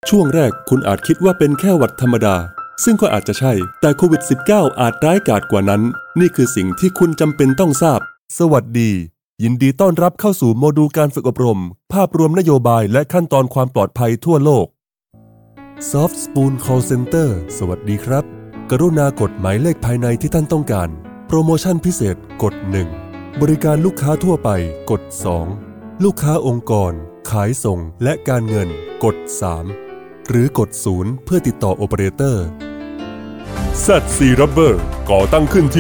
ช่วงแรกคุณอาจคิดว่าเป็นแค่หวัดธรรมดาซึ่งก็อาจจะใช่แต่โควิด -19 อาจร้ายกาจกว่านั้นนี่คือสิ่งที่คุณจำเป็นต้องทราบสวัสดียินดีต้อนรับเข้าสู่โมดูลการฝึกอบรมภาพรวมนโยบายและขั้นตอนความปลอดภัยทั่วโลก Soft Spoon Call Center สวัสดีครับกรุณากดหมายเลขภายในที่ท่านต้องการโปรโมชั่นพิเศษกด 1 บริการลูกค้าทั่วไปกด 2 ลูกค้าองค์กรขายส่งและการเงินกด 3 หรือกด 0 เพื่อติดต่อโอเปอเรเตอร์ ZC Rubber ก่อตั้งขึ้นที่